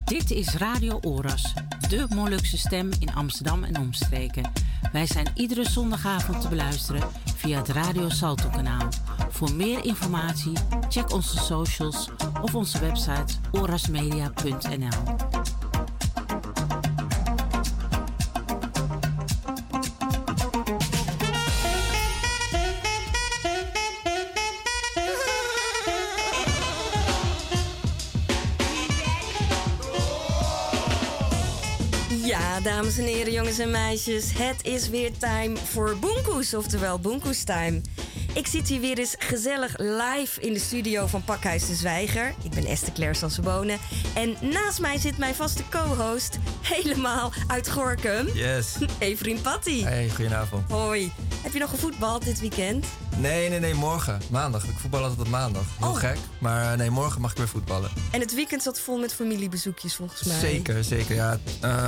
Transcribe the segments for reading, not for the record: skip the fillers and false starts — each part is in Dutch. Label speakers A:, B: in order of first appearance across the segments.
A: Dit is Radio Oras, de Molukse stem in Amsterdam en omstreken. Wij zijn iedere zondagavond te beluisteren via het Radio Salto kanaal. Voor meer informatie check onze socials of onze website orasmedia.nl.
B: Ja, dames en heren, jongens en meisjes. Het is weer time voor Boenkoes, oftewel Boenkoes Time. Ik zit hier weer eens gezellig live in de studio van Pakhuis de Zwijger. Ik ben Esther Claire Sassebone. En naast mij zit mijn vaste co-host, helemaal uit Gorinchem.
C: Yes.
B: Efrien Patty.
C: Hey, goedenavond.
B: Hoi. Heb je nog gevoetbald dit weekend?
C: Nee, morgen. Maandag. Ik voetbal altijd op maandag. Heel gek. Maar nee, morgen mag ik weer voetballen.
B: En het weekend zat vol met familiebezoekjes volgens mij.
C: Zeker. Ja,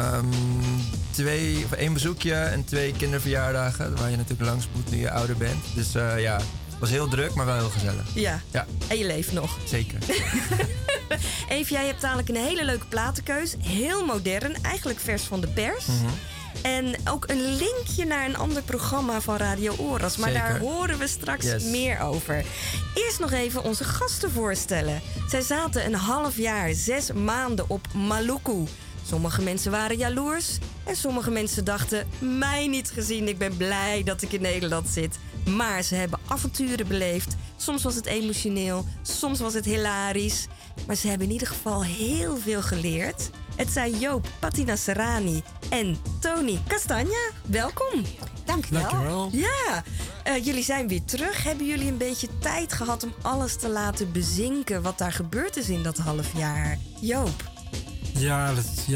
C: 1 bezoekje en 2 kinderverjaardagen. Waar je natuurlijk langs moet nu je ouder bent. Dus ja, het was heel druk, maar wel heel gezellig.
B: Ja. En je leeft nog.
C: Zeker.
B: Even, jij hebt dadelijk een hele leuke platenkeus. Heel modern, eigenlijk vers van de pers.
C: Mm-hmm.
B: En ook een linkje naar een ander programma van Radio Oras. Maar
C: Zeker.
B: Daar horen we straks meer over. Eerst nog even onze gasten voorstellen. Zij zaten een half jaar, 6 maanden op Maluku. Sommige mensen waren jaloers. En sommige mensen dachten, mij niet gezien. Ik ben blij dat ik in Nederland zit. Maar ze hebben avonturen beleefd. Soms was het emotioneel, soms was het hilarisch. Maar ze hebben in ieder geval heel veel geleerd. Het zijn Joop Patinaserani en Tony Castagna. Welkom.
D: Dankjewel.
B: Ja, jullie zijn weer terug. Hebben jullie een beetje tijd gehad om alles te laten bezinken wat daar gebeurd is in dat half jaar? Joop.
D: Ja,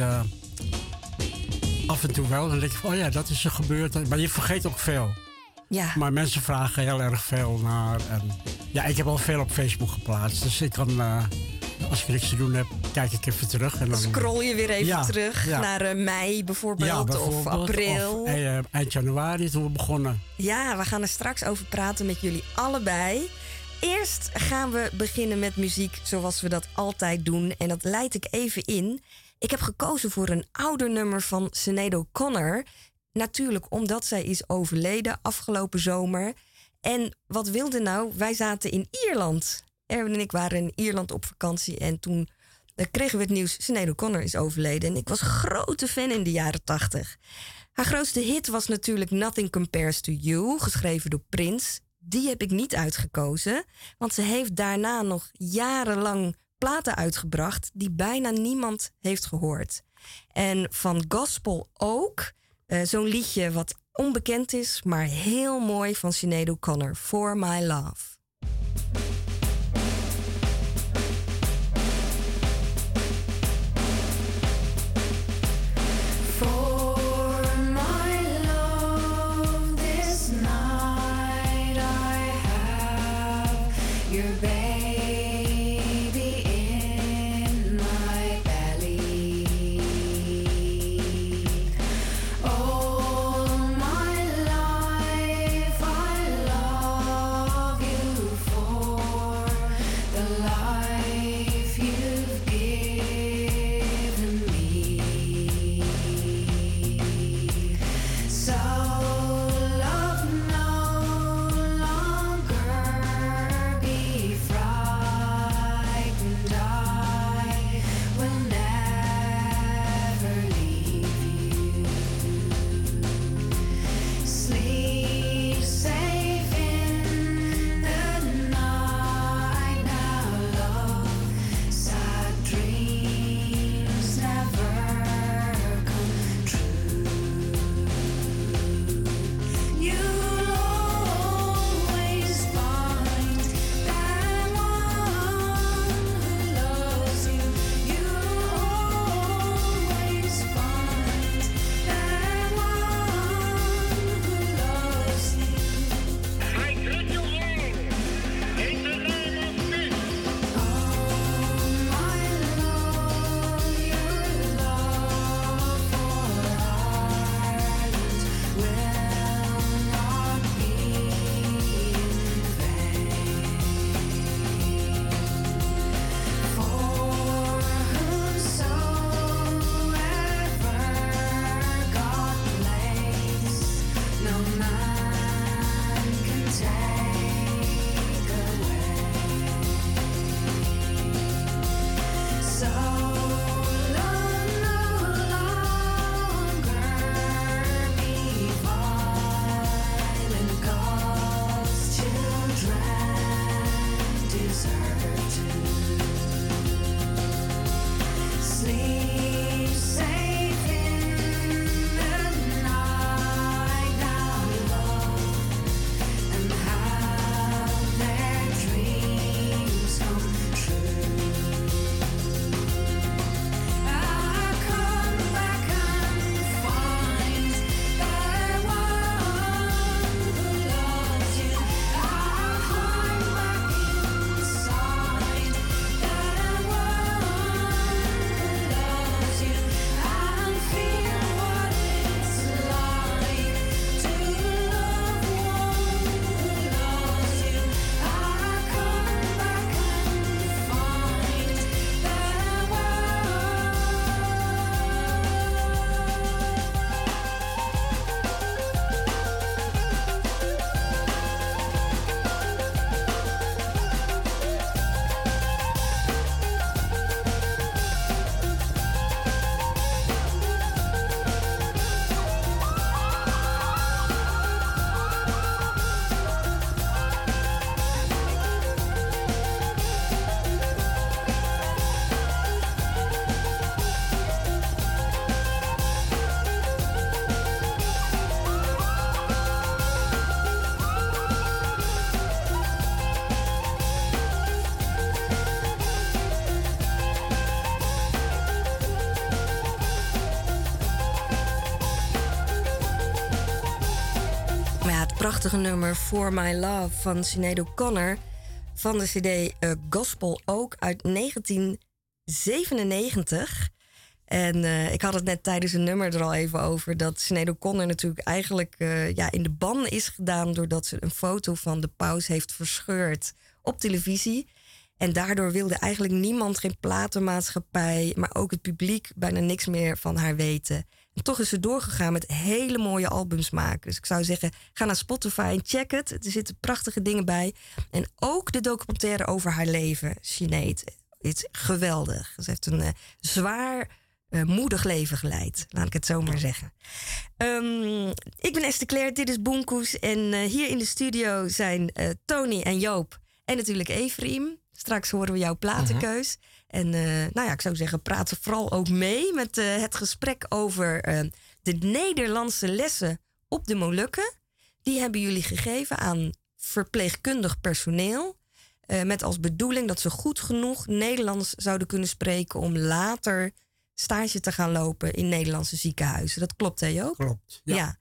D: af en toe wel. Dan denk je van, oh ja, dat is er gebeurd. Maar je vergeet ook veel.
B: Ja.
D: Maar mensen vragen heel erg veel naar. En ja, ik heb al veel op Facebook geplaatst. Dus ik kan, als ik niks te doen heb, kijk ik even terug. En dan
B: scroll je weer even terug naar mei bijvoorbeeld, of april.
D: Of eind januari toen we begonnen.
B: Ja, we gaan er straks over praten met jullie allebei. Eerst gaan we beginnen met muziek zoals we dat altijd doen. En dat leid ik even in. Ik heb gekozen voor een ouder nummer van Sinéad O'Connor. Natuurlijk omdat zij is overleden afgelopen zomer. En wat wilde nou? Wij zaten in Ierland. Erwin en ik waren in Ierland op vakantie. En toen kregen we het nieuws, Sinéad O'Connor is overleden. En ik was grote fan in de jaren 80. Haar grootste hit was natuurlijk Nothing Compares to You, geschreven door Prince. Die heb ik niet uitgekozen, want ze heeft daarna nog jarenlang platen uitgebracht die bijna niemand heeft gehoord. En van gospel ook, zo'n liedje wat onbekend is, maar heel mooi van Sinéad O'Connor, For My Love.
E: All my life I love you.
B: prachtige nummer For My Love van Sinead O'Connor van de cd Gospel Oak uit 1997. En ik had het net tijdens een nummer er al even over dat Sinead O'Connor natuurlijk eigenlijk in de ban is gedaan doordat ze een foto van de paus heeft verscheurd op televisie. En daardoor wilde eigenlijk niemand, geen platenmaatschappij, maar ook het publiek bijna niks meer van haar weten. En toch is ze doorgegaan met hele mooie albums maken. Dus ik zou zeggen, ga naar Spotify en check het. Er zitten prachtige dingen bij. En ook de documentaire over haar leven, Sinead. Het is geweldig. Ze heeft een zwaar, moedig leven geleid. Laat ik het zo maar zeggen. Ik ben Esther Claire, dit is Boomkoes. En hier in de studio zijn Tony en Joop en natuurlijk Efraim. Straks horen we jouw platenkeus. En ik zou zeggen, praat vooral ook mee met het gesprek over de Nederlandse lessen op de Molukken. Die hebben jullie gegeven aan verpleegkundig personeel. Met als bedoeling dat ze goed genoeg Nederlands zouden kunnen spreken om later stage te gaan lopen in Nederlandse ziekenhuizen. Dat klopt, hè Joop?
D: Klopt, ja.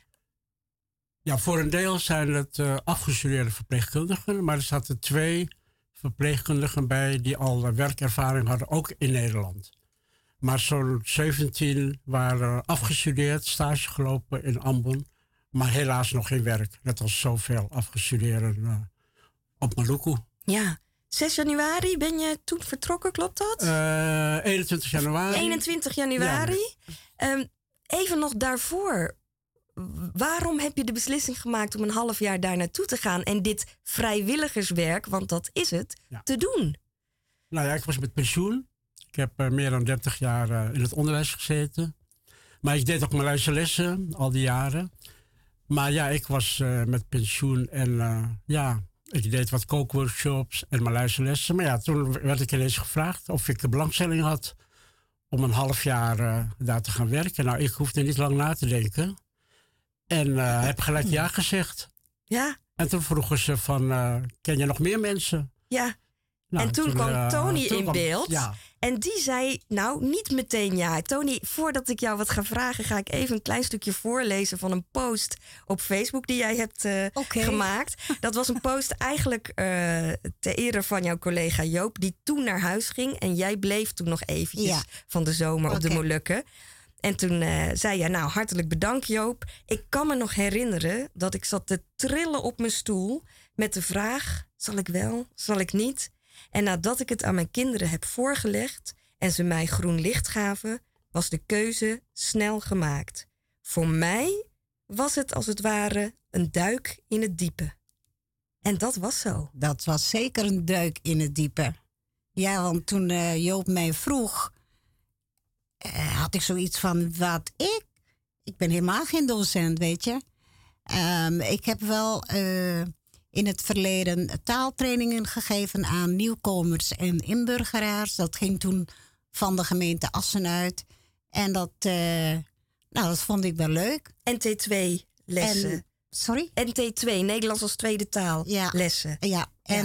D: Ja, voor een deel zijn het afgestudeerde verpleegkundigen, maar er zaten 2 verpleegkundigen bij die al werkervaring hadden, ook in Nederland. Maar zo'n 17 waren afgestudeerd, stage gelopen in Ambon, maar helaas nog geen werk. Net als zoveel afgestudeerden op Maluku.
B: Ja, 6 januari ben je toen vertrokken, klopt dat?
D: 21 januari.
B: 21 januari. Ja. Even nog daarvoor. Waarom heb je de beslissing gemaakt om een half jaar daar naartoe te gaan en dit vrijwilligerswerk, want dat is het, te doen?
D: Nou ja, ik was met pensioen. Ik heb meer dan 30 jaar in het onderwijs gezeten. Maar ik deed ook mijn luisterlessen al die jaren. Maar ja, ik was met pensioen en ik deed wat kookworkshops en mijn luisterlessen. Maar ja, toen werd ik ineens gevraagd of ik de belangstelling had om een half jaar daar te gaan werken. Nou, ik hoefde niet lang na te denken. En heb gelijk ja gezegd.
B: Ja.
D: En toen vroegen ze van, ken je nog meer mensen?
B: Ja. Nou, en toen kwam Tony in beeld. Ja. En die zei, nou, niet meteen ja. Tony, voordat ik jou wat ga vragen, ga ik even een klein stukje voorlezen van een post op Facebook die jij hebt gemaakt. Dat was een post eigenlijk ter ere van jouw collega Joop, die toen naar huis ging. En jij bleef toen nog eventjes van de zomer op de Molukken. En toen zei je, nou, hartelijk bedankt Joop. Ik kan me nog herinneren dat ik zat te trillen op mijn stoel met de vraag, zal ik wel, zal ik niet? En nadat ik het aan mijn kinderen heb voorgelegd en ze mij groen licht gaven, was de keuze snel gemaakt. Voor mij was het als het ware een duik in het diepe. En dat was zo.
E: Dat was zeker een duik in het diepe. Ja, want toen Joop mij vroeg, had ik zoiets van, wat ik? Ik ben helemaal geen docent, weet je. Ik heb wel in het verleden taaltrainingen gegeven aan nieuwkomers en inburgeraars. Dat ging toen van de gemeente Assen uit. En dat vond ik wel leuk.
B: NT2 lessen.
E: Sorry?
B: NT2, Nederlands als tweede taal lessen.
E: Ja,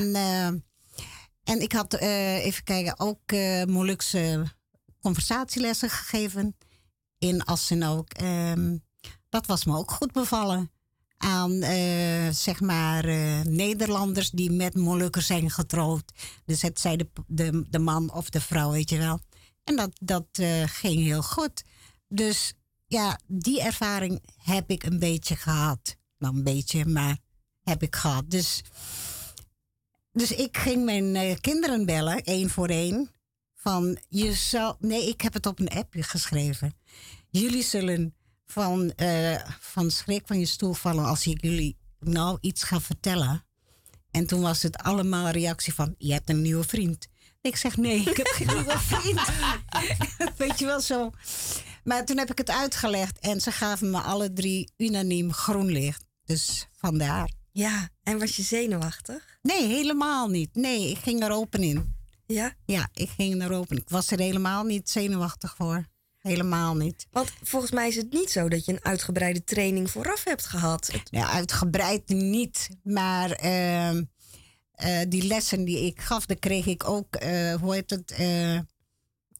E: en ik had, even kijken, ook Molukse conversatielessen gegeven. In Assen ook. Dat was me ook goed bevallen. Aan, Nederlanders die met Molukkers zijn getrouwd. Dus het zei de man of de vrouw, weet je wel. En dat ging heel goed. Dus ja, die ervaring heb ik een beetje gehad. Nou, een beetje, maar heb ik gehad. Dus ik ging mijn kinderen bellen, 1 voor 1. Van, ik heb het op een appje geschreven. Jullie zullen van schrik van je stoel vallen als ik jullie nou iets ga vertellen. En toen was het allemaal een reactie van, je hebt een nieuwe vriend. Ik zeg, nee, ik heb geen nieuwe vriend. Weet je wel zo. Maar toen heb ik het uitgelegd en ze gaven me alle 3 unaniem groen licht. Dus vandaar.
B: Ja, en was je zenuwachtig?
E: Nee, helemaal niet. Nee, ik ging er open in.
B: Ja? Ja,
E: ik ging er open. Ik was er helemaal niet zenuwachtig voor. Helemaal niet.
B: Want volgens mij is het niet zo dat je een uitgebreide training vooraf hebt gehad.
E: Ja, uitgebreid niet. Maar die lessen die ik gaf, daar kreeg ik ook,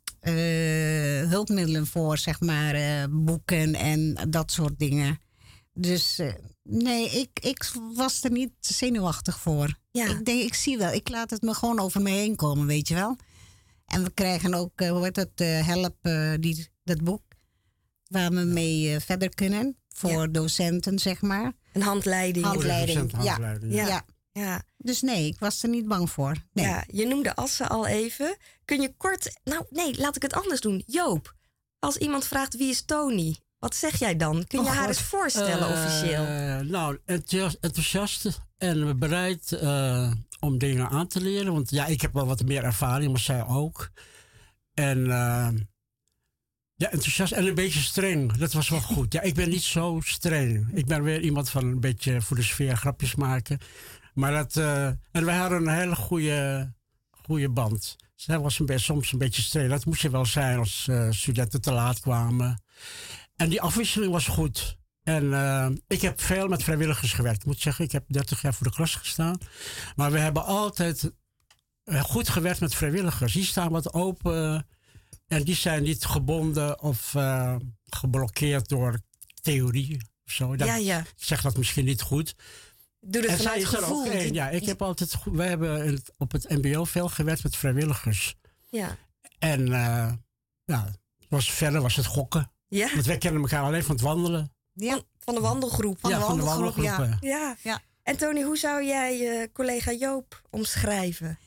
E: hulpmiddelen voor, zeg maar, boeken en dat soort dingen. Dus nee, ik was er niet zenuwachtig voor.
B: Ja.
E: Ik denk, ik zie wel. Ik laat het me gewoon over me heen komen, weet je wel. En we krijgen ook, hoe heet dat, Help, dat boek. Waar we mee verder kunnen. Voor docenten, zeg maar.
B: Een handleiding.
E: Handleiding,
B: Ja.
E: Ja. Dus nee, ik was er niet bang voor. Nee.
B: Ja, je noemde Asse al even. Kun je kort... Nou, nee, laat ik het anders doen. Joop, als iemand vraagt wie is Tony... Wat zeg jij dan? Kun je haar eens voorstellen officieel?
D: Nou, enthousiast en bereid om dingen aan te leren. Want ja, ik heb wel wat meer ervaring, maar zij ook. En ja, enthousiast en een beetje streng. Dat was wel goed. Ja, ik ben niet zo streng. Ik ben weer iemand van een beetje voor de sfeer grapjes maken. Maar en wij hadden een hele goede band. Zij was soms een beetje streng. Dat moest je wel zijn als studenten te laat kwamen. En die afwisseling was goed. En ik heb veel met vrijwilligers gewerkt. Ik moet zeggen, ik heb 30 jaar voor de klas gestaan. Maar we hebben altijd goed gewerkt met vrijwilligers. Die staan wat open. En die zijn niet gebonden of geblokkeerd door theorie of zo. Ik zeg dat misschien niet goed.
B: Doe het vanuit gevoel.
D: Ja, wij hebben op het mbo veel gewerkt met vrijwilligers.
B: Ja.
D: En verder was het gokken.
B: Ja.
D: Want wij kennen elkaar alleen van het wandelen.
B: Ja, van de wandelgroep.
D: Van de wandelgroep.
B: Ja. En Tony, hoe zou jij collega Joop omschrijven?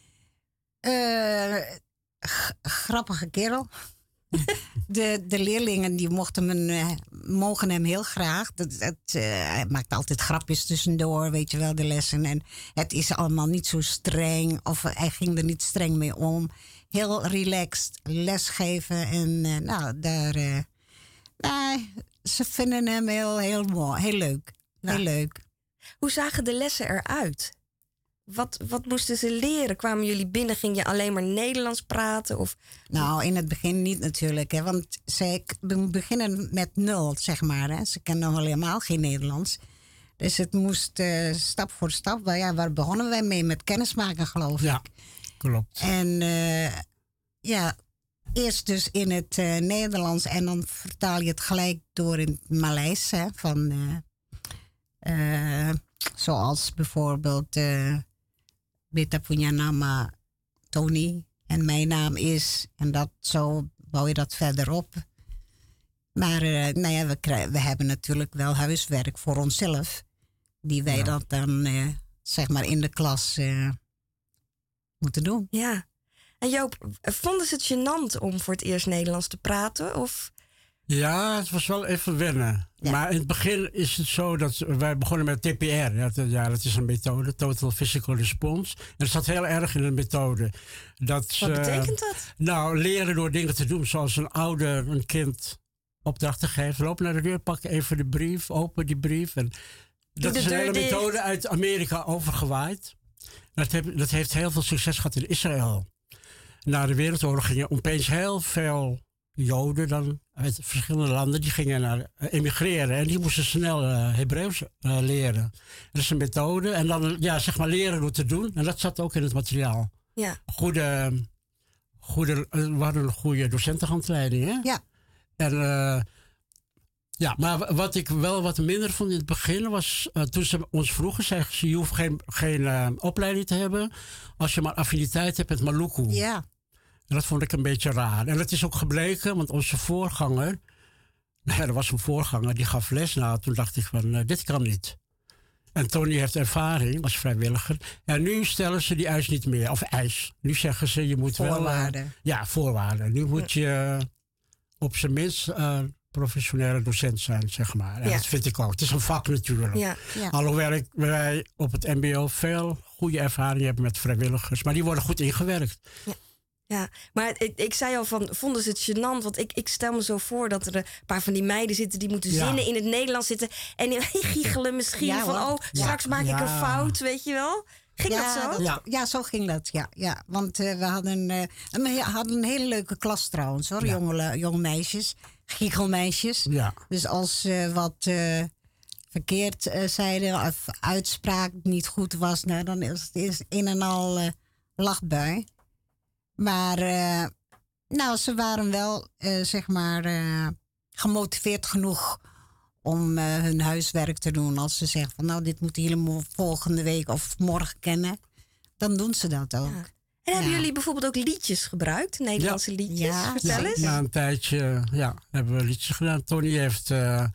E: Grappige kerel. De leerlingen die mogen hem heel graag. Hij maakt altijd grapjes tussendoor, weet je wel, de lessen. En het is allemaal niet zo streng. Of hij ging er niet streng mee om. Heel relaxed lesgeven. En ze vinden hem heel mooi. Heel leuk. Heel leuk.
B: Hoe zagen de lessen eruit? Wat moesten ze leren? Kwamen jullie binnen? Ging je alleen maar Nederlands praten? Of?
E: Nou, in het begin niet natuurlijk. Hè, want ze beginnen met 0, zeg maar. Hè. Ze kennen nog helemaal geen Nederlands. Dus het moest stap voor stap. Waar begonnen wij mee? Met kennismaken, geloof ik.
D: Ja, klopt.
E: En eerst dus in het Nederlands. En dan vertaal je het gelijk door in het Maleis. Hè, zoals bijvoorbeeld... Beta punya nama Tony en mijn naam is. En zo bouw je dat verder op. Maar we hebben natuurlijk wel huiswerk voor onszelf. Die wij dat dan zeg maar in de klas moeten doen.
B: Ja. En Joop, vonden ze het gênant om voor het eerst Nederlands te praten? Of...
D: Ja, het was wel even wennen. Ja. Maar in het begin is het zo dat wij begonnen met TPR. Dat is een methode, Total Physical Response. En dat zat heel erg in de methode.
B: Wat betekent dat?
D: Nou, leren door dingen te doen. Zoals een ouder een kind opdrachten geeft. Loop naar de deur, pak even de brief, open die brief. En dat is een hele methode uit Amerika overgewaaid. Dat heeft heel veel succes gehad in Israël. Na de Wereldoorlog gingen opeens heel veel Joden dan uit verschillende landen, die gingen emigreren en die moesten snel Hebreeuws leren. Dat is een methode en dan zeg maar leren door te doen en dat zat ook in het materiaal.
B: Ja.
D: We hadden een goede docentenhandleiding, hè?
E: Ja.
D: En maar wat ik wel wat minder vond in het begin was, toen ze ons vroegen, zeiden ze, je hoeft geen opleiding te hebben als je maar affiniteit hebt met Maluku.
E: Ja.
D: En dat vond ik een beetje raar. En dat is ook gebleken, want onze voorganger... er was een voorganger, die gaf les. Nou, toen dacht ik van, dit kan niet. En Tony heeft ervaring als vrijwilliger. En nu stellen ze die eis niet meer. Of eis. Nu zeggen ze, je moet
E: voorwaarden.
D: wel... voorwaarden. Nu moet je op zijn minst professionele docent zijn, zeg maar. En dat vind ik ook. Het is een vak natuurlijk.
B: Ja.
E: Ja.
D: Alhoewel wij op het mbo veel goede ervaring hebben met vrijwilligers. Maar die worden goed ingewerkt.
B: Ja. Ja, maar ik zei al van, vonden ze het gênant? Want ik stel me zo voor dat er een paar van die meiden zitten... die moeten zinnen in het Nederlands zitten... en giechelen misschien van, straks maak ik een fout, weet je wel? Ging dat zo?
E: Ja, zo ging dat, ja. Want we hadden een hele leuke klas trouwens, hoor. Ja. Jonge meisjes, giechelmeisjes. Ja. Dus als ze wat verkeerd zeiden of uitspraak niet goed was... Nou, dan is het een en al lachbui. Maar ze waren wel, gemotiveerd genoeg om hun huiswerk te doen. Als ze zeggen van nou, dit moeten jullie volgende week of morgen kennen. Dan doen ze dat ook.
B: Ja. En hebben jullie bijvoorbeeld ook liedjes gebruikt? Nederlandse liedjes?
E: Ja,
B: Vertel eens.
D: Na een tijdje hebben we liedjes gedaan. Tony heeft...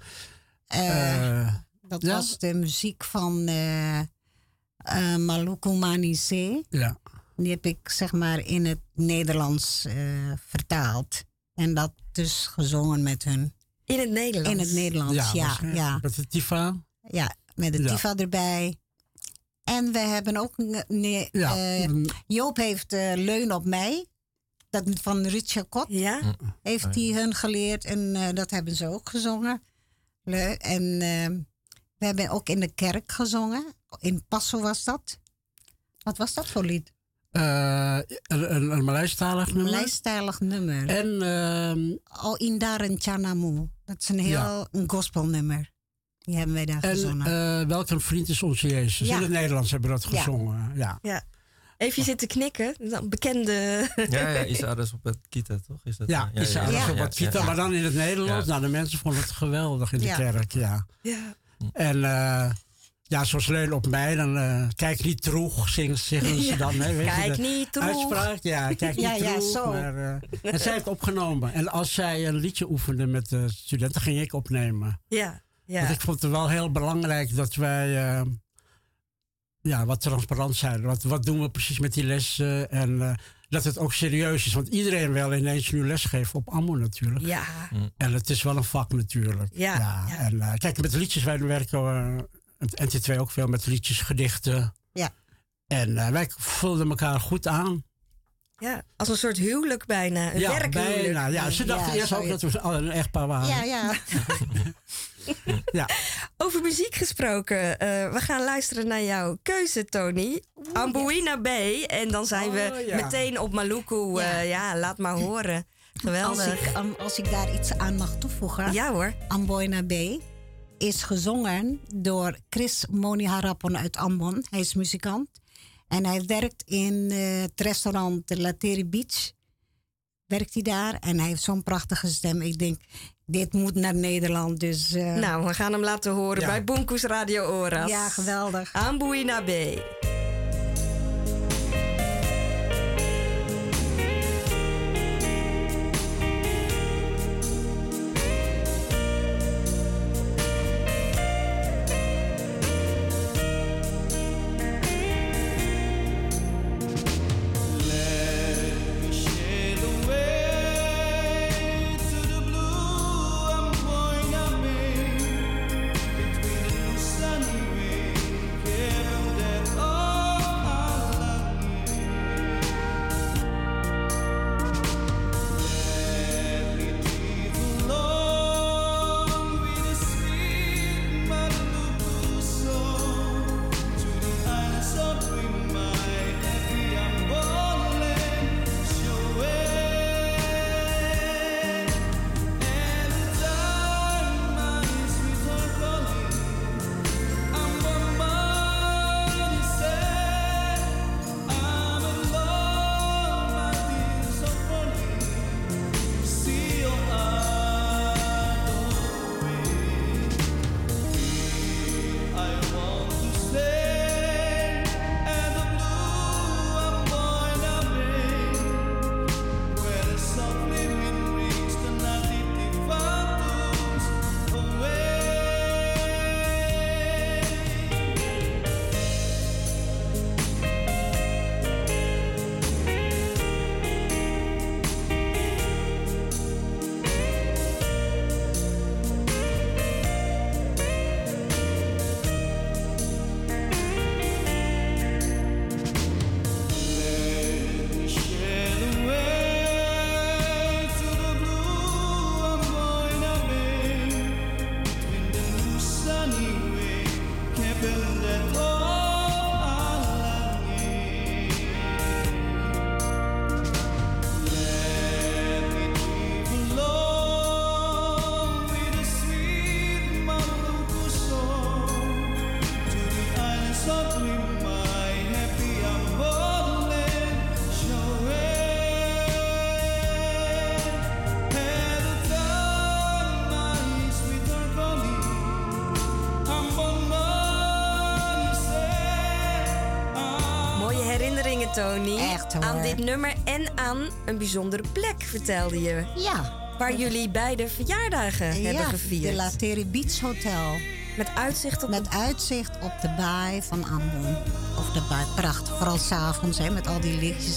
E: dat was de muziek van Maluku Manise.
D: Ja.
E: Die heb ik zeg maar in het Nederlands vertaald. En dat dus gezongen met hun.
B: In het Nederlands?
E: In het Nederlands, ja.
D: Met de Tifa.
E: Ja, met de Tifa erbij. En we hebben ook... Joop heeft Leun op mij. Dat van Ruud Chacot.
B: Ja.
E: Heeft hij hun geleerd. En dat hebben ze ook gezongen. En we hebben ook in de kerk gezongen. In Passo was dat. Wat was dat voor lied?
D: Een Maleis-talig nummer.
E: Maleis-talig nummer.
D: En...
E: Indaren Chanamu. Dat is een heel een gospelnummer. Die hebben wij daar gezongen.
D: Welk een vriend is onze Jezus. In het Nederlands hebben we dat gezongen. Ja.
B: Even zitten knikken. Dan bekende...
C: Ja, Isadas op het Kita, toch? Is dat,
D: Isadas op het Kita, maar dan in het Nederlands. Nou, de mensen vonden het geweldig in de kerk, ja. En zoals Leun op mij, dan kijk niet terug, zeggen ze dan. Hè, weet
B: kijk niet terug.
D: Uitspraak, kijk niet terug.
E: Zo.
D: Maar, en zij heeft opgenomen. En als zij een liedje oefende met de studenten, ging ik opnemen.
B: Ja.
D: Want ik vond het wel heel belangrijk dat wij wat transparant zijn. Wat doen we precies met die lessen? En dat het ook serieus is. Want iedereen wil ineens nu lesgeven op AMO natuurlijk.
B: Ja.
D: En het is wel een vak natuurlijk.
B: Ja.
D: En kijk, met de liedjes, wij werken... Het NT2 ook veel met liedjes, gedichten.
E: Ja.
D: En wij vulden elkaar goed aan.
B: Ja, als een soort huwelijk bijna. Een werkhuwelijk.
D: Bijna. Ja, ze dachten eerst ook dat we een echtpaar waren.
E: Ja.
D: Ja.
B: Over muziek gesproken. We gaan luisteren naar jouw keuze, Tony. Amboina Bay. En dan zijn we meteen op Maluku. Laat maar horen. Geweldig.
E: Als ik daar iets aan mag toevoegen.
B: Ja hoor.
E: Amboina Bay is gezongen door Chris Moniharapon uit Ambon. Hij is muzikant. En hij werkt in het restaurant Lateri Beach. Werkt hij daar. En hij heeft zo'n prachtige stem. Ik denk, dit moet naar Nederland. Dus,
B: Nou, we gaan hem laten horen bij Boomkoes Radio Oras.
E: Ja, geweldig.
B: Amboina Bay.
F: Oh
B: Tony.
E: Echt, hoor.
B: Aan dit nummer en aan een bijzondere plek, vertelde je.
E: Ja.
B: Waar jullie beide verjaardagen hebben gevierd.
E: de Lateri Beach Hotel.
B: Met uitzicht op
E: Met uitzicht op de baai van Ambon. Of de baai, prachtig. Vooral 's avonds, hè, met al die lichtjes.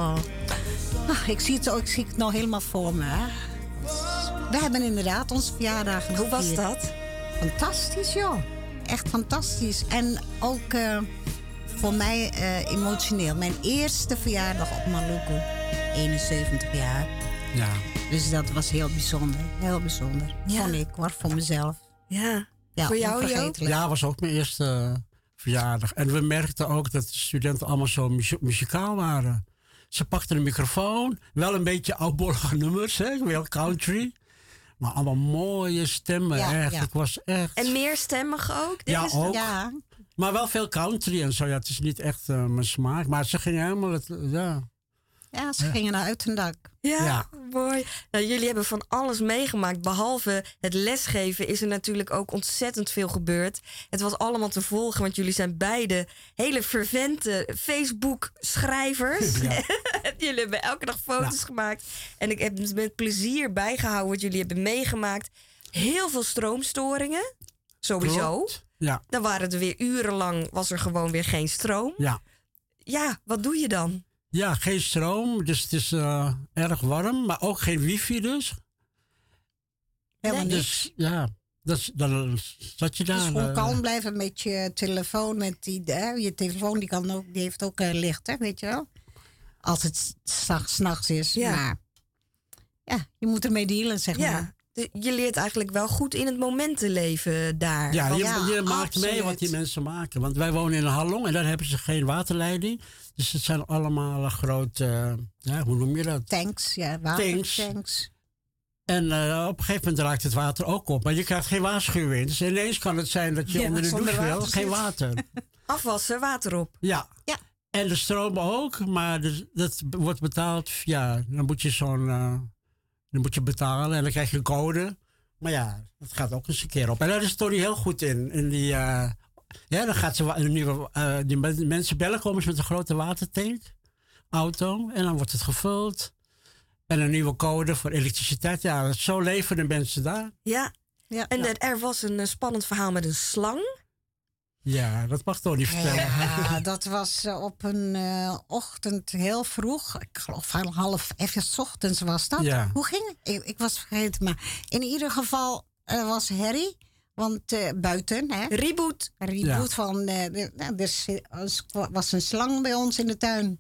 E: Ik zie het nog helemaal voor me. Hè. We hebben inderdaad onze verjaardag gevierd.
B: Hoe was dat?
E: Fantastisch, joh. Echt fantastisch. En ook voor mij emotioneel. Mijn eerste verjaardag op Maluku. 71 jaar.
D: Ja.
E: Dus dat was heel bijzonder. Heel bijzonder.
B: Ja.
E: Vond ik, hoor, voor mezelf.
B: Ja.
E: Ja,
B: Voor jou,
E: onvergetelijk.
D: Ja, was ook mijn eerste verjaardag. En we merkten ook dat de studenten allemaal zo muzikaal waren. Ze pakten een microfoon, wel een beetje oudbollige nummers, hè, wel country. Maar allemaal mooie stemmen,
E: Ja,
D: echt.
E: ja.
D: Ik was echt...
B: En meerstemmig ook?
D: Ja, ook.
E: Ja,
D: Maar wel veel country en zo. Ja, het is niet echt mijn smaak. Maar ze gingen helemaal...
E: ja, ze gingen naar uit hun dak.
B: Ja,
D: Ja.
B: mooi. Nou, jullie hebben van alles meegemaakt. Behalve het lesgeven is er natuurlijk ook ontzettend veel gebeurd. Het was allemaal te volgen, want jullie zijn beide hele fervente Facebook-schrijvers.
D: Ja.
B: Jullie hebben elke dag foto's gemaakt. En ik heb het met plezier bijgehouden wat jullie hebben meegemaakt. Heel veel stroomstoringen, sowieso.
D: Klopt. Ja,
B: Dan waren er weer urenlang, was er gewoon weer geen stroom.
D: ja.
B: Ja, wat doe je dan?
D: Ja, geen stroom, dus het is erg warm. Maar ook geen wifi dus.
E: Helemaal niks.
D: Dus ja, dan zat je daar.
E: Dus gewoon kalm blijven met je telefoon. Met je telefoon die heeft ook licht, hè, weet je wel. Als het 's nachts is.
B: Ja.
E: Maar ja, je moet ermee dealen, zeg maar.
B: Ja, je leert eigenlijk wel goed in het moment te leven daar.
D: Ja,
B: Want-
D: je maakt
E: absoluut.
D: mee wat die mensen maken. Want wij wonen in een Hallong en daar hebben ze geen waterleiding. Dus het zijn allemaal grote, hoe noem je dat?
E: Tanks, ja, watertanks.
D: En op een gegeven moment raakt het water ook op. Maar je krijgt geen waarschuwing. Dus ineens kan het zijn dat je
B: Ja,
D: onder de
B: zonder
D: douche wil.
B: water
D: Geen
B: zit.
D: water.
B: Afwassen, water op.
D: Ja.
E: Ja.
D: En de stroom ook. Maar dat wordt betaald. Ja, dan moet je dan moet je betalen en dan krijg je een code. Maar ja, dat gaat ook eens een keer op. En daar is Tony heel goed in die, ja, dan gaat ze een nieuwe... die mensen bellen, komen ze met een grote watertank. Auto. En dan wordt het gevuld. En een nieuwe code voor elektriciteit. Ja, zo leven de mensen daar.
B: Ja.
E: Ja.
B: En er was een spannend verhaal met een slang.
D: Ja, dat mag Tony vertellen.
E: Ja, dat was op een ochtend heel vroeg. Ik geloof 5:30 ochtends was dat.
D: Ja.
E: Hoe ging het? Ik was vergeten. Maar in ieder geval was Harry. Want buiten, hè?
B: Reboot.
E: Reboot van... er was een slang bij ons in de tuin.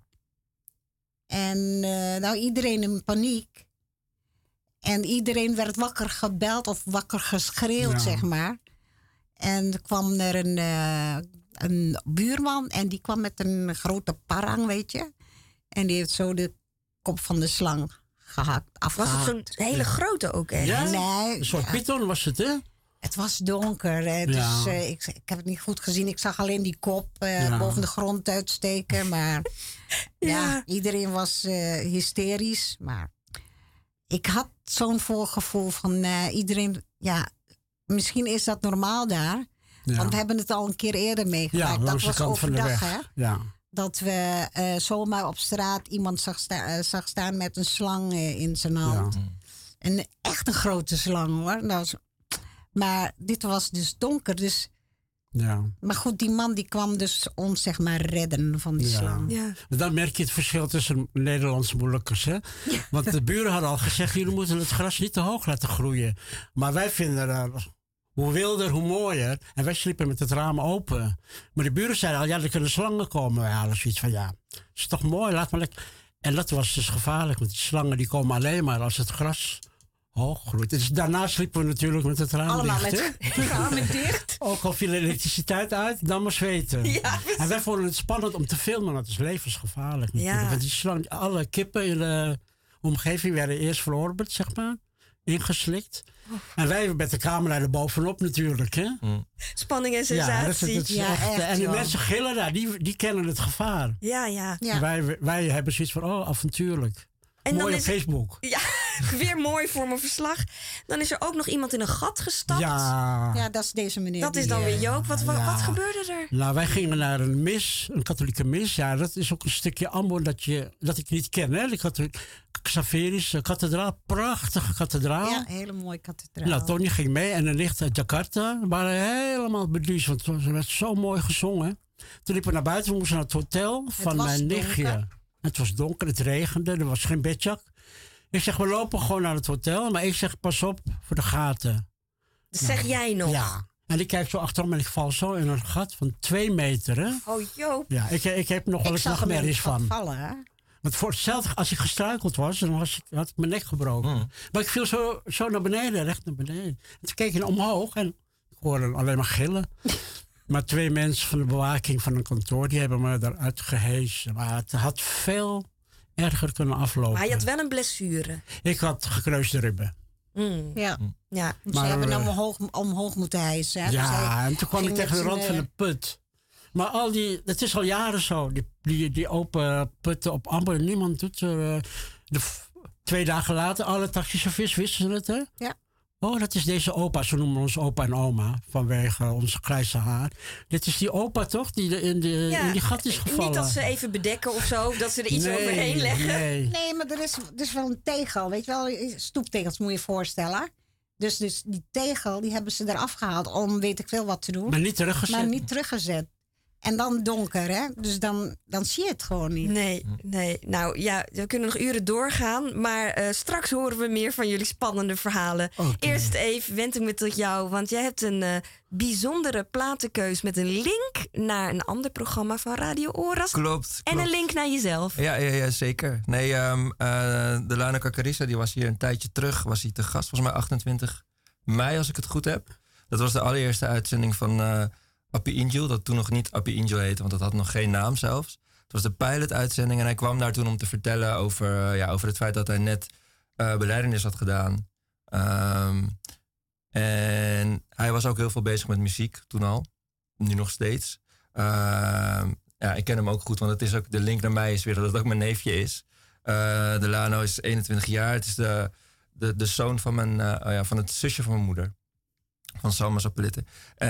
E: En iedereen in paniek. En iedereen werd wakker gebeld of wakker geschreeuwd,
D: Ja.
E: zeg maar. En er kwam er een buurman en die kwam met een grote parang, weet je. En die heeft zo de kop van de slang
B: Was
E: afgehakt.
B: het zo'n hele grote ook echt?
D: Ja?
E: Nee,
D: Een soort python was het, hè?
E: het was donker. Hè, dus
D: Ja.
E: ik heb het niet goed gezien. Ik zag alleen die kop
D: Ja.
E: boven de grond uitsteken. Maar ja.
B: Ja.
E: Iedereen was hysterisch. Maar ik had zo'n voorgevoel van iedereen... Ja, misschien is dat normaal daar.
D: Ja.
E: Want we hebben het al een keer eerder
D: Ja,
E: meegemaakt. dat
D: langs de
E: was
D: kant van de
E: overdag,
D: weg.
E: hè?
D: Ja.
E: Dat we zomaar op straat iemand zag staan met een slang in zijn hand.
D: Ja.
E: Echt een grote slang, hoor. Maar dit was dus donker. Dus,
D: Ja.
E: maar goed, die man die kwam dus ons zeg maar redden van die
D: Ja.
E: slang.
B: Ja.
D: Dan merk je het verschil tussen Nederlandse Molukkers. Hè? Want de buren hadden al gezegd, jullie moeten het gras niet te hoog laten groeien. Maar wij vinden hoe wilder, hoe mooier. En wij sliepen met het raam open. Maar de buren zeiden al, ja, er kunnen slangen komen. Ja, dat is iets van, ja, is toch mooi, laat maar lekker. En dat was dus gevaarlijk, want die slangen die komen alleen maar als het gras hoog groeit. Dus daarna sliepen we natuurlijk met het raam
E: Allemaal
D: dicht.
E: met
D: hè?
E: ramen dicht.
D: Ook al viel de elektriciteit uit, dan maar zweten.
B: Ja.
D: En wij vonden het spannend om te filmen, want het is levensgevaarlijk natuurlijk.
B: Ja.
D: Want die slang, alle kippen in de omgeving werden eerst verorberd, zeg maar. Ingeslikt. En wij met de camera er bovenop natuurlijk, hè.
B: Spanning en
D: Ja, dat
B: sensatie.
D: is
E: Ja,
D: echt.
E: echt,
D: En die
E: joh.
D: mensen gillen daar, die kennen het gevaar.
B: Ja, ja.
E: Ja.
D: En wij hebben zoiets van, oh, avontuurlijk.
B: En
D: Mooi
B: dan
D: op
B: is,
D: Facebook.
B: ja, Weer mooi voor mijn verslag. Dan is er ook nog iemand in een gat gestapt.
E: Ja, dat is deze meneer.
B: Dat is dan weer Joop. Wat gebeurde er?
D: Nou, wij gingen naar een mis, een katholieke mis. Ja, dat is ook een stukje Ambo dat ik niet ken. Hè? De Xaverius kathedraal, prachtige kathedraal.
E: Ja, een hele mooie kathedraal.
D: Nou, Tony ging mee en een nicht uit Jakarta. We waren helemaal beduusd, want er werd zo mooi gezongen. Toen liepen we naar buiten, we moesten naar het hotel van mijn nichtje. Het was donker, het regende, er was geen bedjak. Ik zeg, we lopen gewoon naar het hotel. Maar ik zeg, pas op voor de gaten.
B: Dat zeg jij nog?
D: Ja. En ik kijk zo achterom en ik val zo in een gat van 2 meter. Hè?
B: Oh, Joop.
D: Ja, ik heb nog wel eens nachtmerries van.
E: Vallen, hè?
D: Want voor hetzelfde, als ik gestruikeld was, dan had ik mijn nek gebroken. Maar ik viel zo naar beneden, recht naar beneden. En toen keek ik omhoog en ik hoorde alleen maar gillen. Maar 2 mensen van de bewaking van een kantoor, die hebben me eruit gehesen. Maar het had veel erger kunnen aflopen.
B: Maar je had wel een blessure.
D: Ik had gekruiste ribben.
E: Ja. Ze
D: Maar,
E: hebben hem omhoog moeten hijsen. Hè?
D: Ja, en toen kwam ik tegen de rand van
E: de
D: de put. Maar het is al jaren zo. Die open putten op Amber, niemand doet er. 2 dagen later, alle taxichauffeurs wisten het, hè?
E: Ja.
D: Oh, dat is deze opa. Ze noemen ons opa en oma vanwege onze grijze haar. Dit is die opa toch, die in die gat is gevallen.
B: Niet dat ze even bedekken of zo, dat ze er iets overheen leggen.
E: Nee, maar er is wel een tegel. Weet je wel, stoeptegels moet je je voorstellen. Dus die tegel, die hebben ze eraf gehaald om weet ik veel wat te doen.
D: Maar niet teruggezet.
E: En dan donker, hè? Dus dan zie je het gewoon niet.
B: Nee. Nou ja, we kunnen nog uren doorgaan. Maar straks horen we meer van jullie spannende verhalen.
D: Okay.
B: Eerst even wend ik me tot jou. Want jij hebt een bijzondere platenkeus met een link naar een ander programma van Radio Oras.
C: Klopt.
B: En een link naar jezelf.
C: Ja, zeker. Nee, Delano Cacarissa, die was hier een tijdje terug. Was hij te gast, volgens mij 28 mei, als ik het goed heb. Dat was de allereerste uitzending van Appie Angel, dat toen nog niet Appie Angel heette, want dat had nog geen naam zelfs. Het was de pilot-uitzending en hij kwam daar toen om te vertellen over het feit dat hij net belijdenis had gedaan. En hij was ook heel veel bezig met muziek toen al, nu nog steeds. Ik ken hem ook goed, want het is ook, de link naar mij is weer dat het ook mijn neefje is. Delano is 21 jaar, het is de zoon van van het zusje van mijn moeder. Van Salma Zapolite.